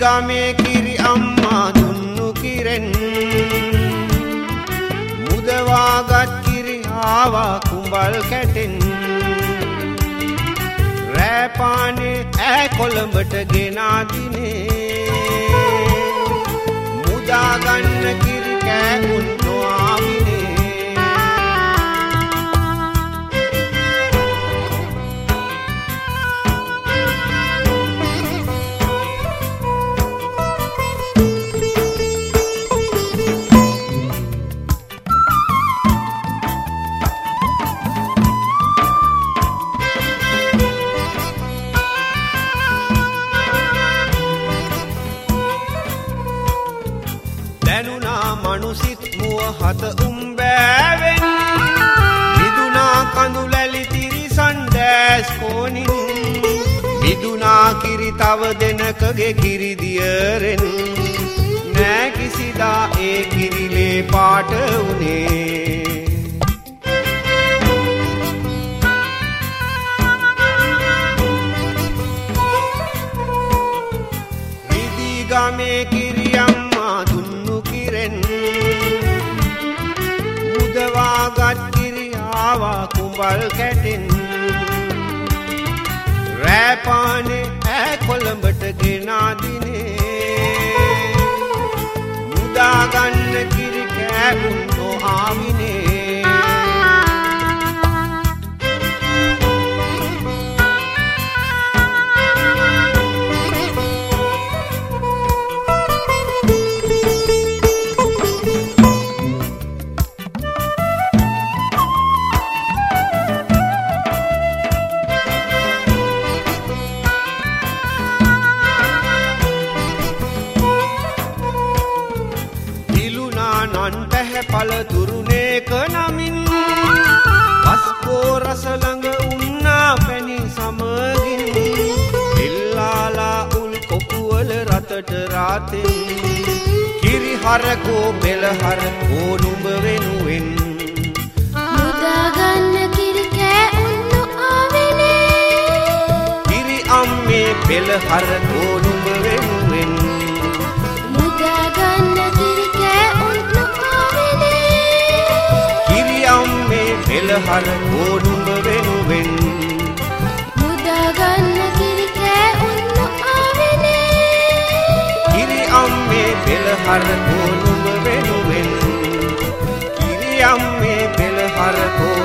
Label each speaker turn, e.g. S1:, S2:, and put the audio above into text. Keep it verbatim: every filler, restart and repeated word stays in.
S1: ගමේ කිරි අම්මා දුන්නු කිරෙන් මුදවාගත් කිරි ආවා කුඹල් කැටෙන් රෑපානේ ඈ කොළඹට ගෙනාදිනේ මුදාගන්න කිරි කෑමුන් නොආවිනේ මනුසිත් මුව හත උම්බෑවෙන් මිදුනා කඳුලැලි තිරිසන් දෑස් කෝනින් මිදුනා කිරි තව දෙනකගේ කිරිදියරෙන් නෑ කිසිදා ඒ කිරිලේ පාට වුණේ රිදී ගමේ කිරියම්මා දුන්නු කිරෙන් මුදවාගත් කිරි ආවා කුඹල් කැටෙන් රෑපානේ ඈ කොළඹට ගෙනාදිනේ මුදාගන්න කිරි කෑමුන් නොආවිනේ පළතුරුනේක නමින් පස්කෝ රස ළඟ උන්නා පැණි සමගින් ඉල්ලාලා උල් කොකුවල රතට රාතෙන් කිරි හරකෝ පෙළහර ඕනුඹ වෙනුවෙන්
S2: මුදාගන්න කිරි කෑ උන්නු ආවෙනේ
S1: කිරි අම්මේ පෙළහර ඕනුඹ වෙනුවෙන්
S2: මුදාගන්න කිරි කෑ උන්නු
S1: පෙළහර ඕනුඹ වෙනුවෙන්
S2: මුදාගන්න කිරි කෑ උන්නු ආවෙනේ
S1: කිරි අම්මේ පෙළහර ඕනුඹ වෙනුවෙන් කිරි අම්මේ පෙළහර